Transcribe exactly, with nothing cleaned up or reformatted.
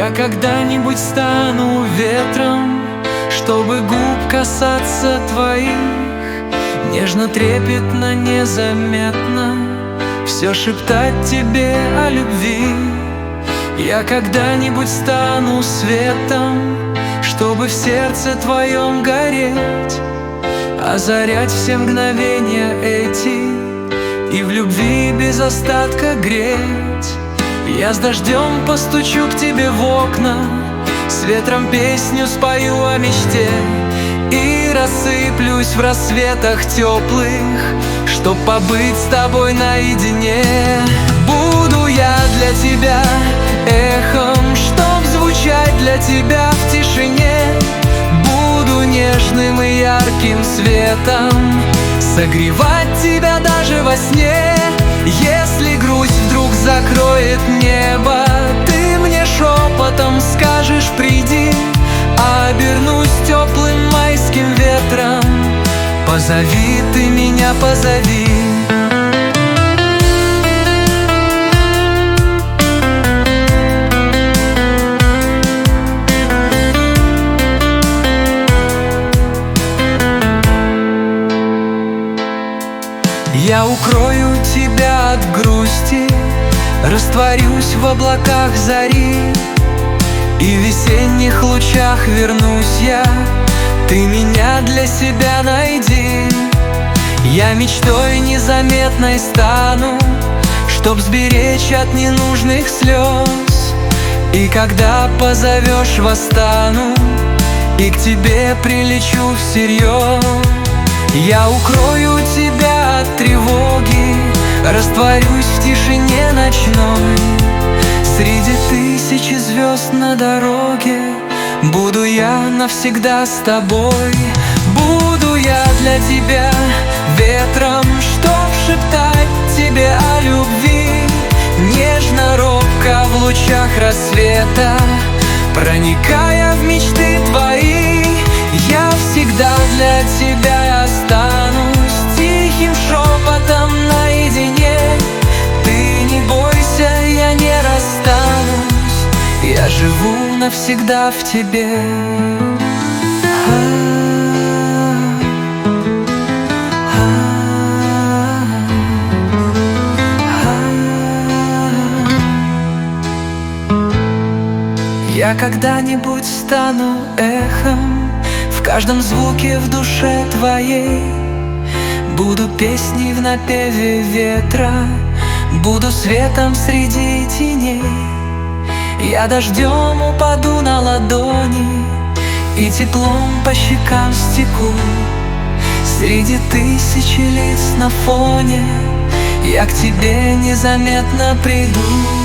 Я когда-нибудь стану ветром, чтобы губ касаться твоих, нежно, трепетно, незаметно все шептать тебе о любви. Я когда-нибудь стану светом, чтобы в сердце твоем гореть, озарять все мгновения эти и в любви без остатка греть. Я с дождем постучу к тебе в окна, с ветром песню спою о мечте и рассыплюсь в рассветах теплых, чтоб побыть с тобой наедине. Буду я для тебя эхом, чтоб звучать для тебя в тишине. Буду нежным и ярким светом, согревать тебя даже во сне. Если грусть вдруг закроет небо, ты мне шепотом скажешь: приди. Обернусь теплым майским ветром, позови ты меня, позови. Я укрою тебя от грусти, растворюсь в облаках зари, и в весенних лучах вернусь я, ты меня для себя найди. Я мечтой незаметной стану, чтоб сберечь от ненужных слез, и когда позовешь, восстану и к тебе прилечу всерьез. Я укрою тебя от тревоги, растворюсь в тишине ночной. Среди тысячи звезд на дороге буду я навсегда с тобой. Буду я для тебя ветром, чтоб шептать тебе о любви, нежно, робко в лучах рассвета, проникая в мечты твои. Я всегда для тебя останусь тихим шепотом наедине. Ты не бойся, я не расстанусь, я живу навсегда в тебе. Я когда-нибудь стану эхом в каждом звуке в душе твоей. Буду песней в напеве ветра, буду светом среди теней. Я дождем упаду на ладони и теплом по щекам стеку. Среди тысячи лиц на фоне я к тебе незаметно приду.